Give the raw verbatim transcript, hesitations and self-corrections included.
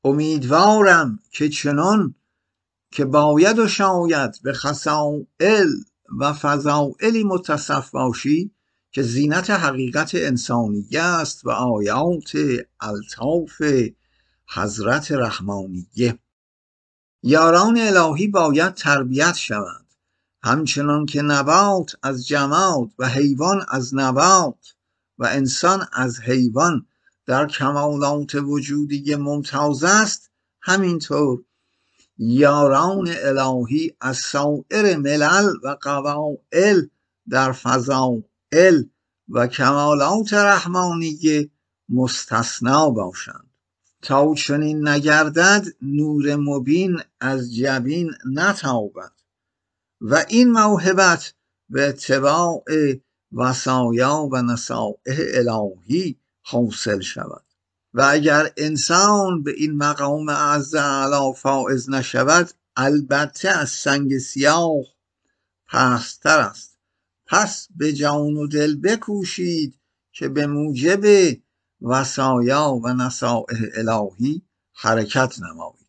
امیدوارم که چنان که باید و شاید به خصائل و فضائلی متصف باشی که زینت حقیقت انسانیه است و آیات الطاف حضرت رحمانیه. یاران الهی باید تربیت شوند، همچنان که نبات از جماد و حیوان از نبات و انسان از حیوان در کمالات وجودی ممتاز است، همینطور یاران الهی از سایر ملل و قبائل در فضائل و کمالات رحمانیه مستثنا باشند. تا چنین نگردد نور مبین از جبین نتابد و این موهبت به اتباع وصایا و نصائح الهی حاصل شود. و اگر انسان به این مقام اعز اعلی فائز نشود، البته از سنگ سیاه پست‌تر است. پس به جان و دل بکوشید که به موجب وصایا و نصائح الهی حرکت نمایید.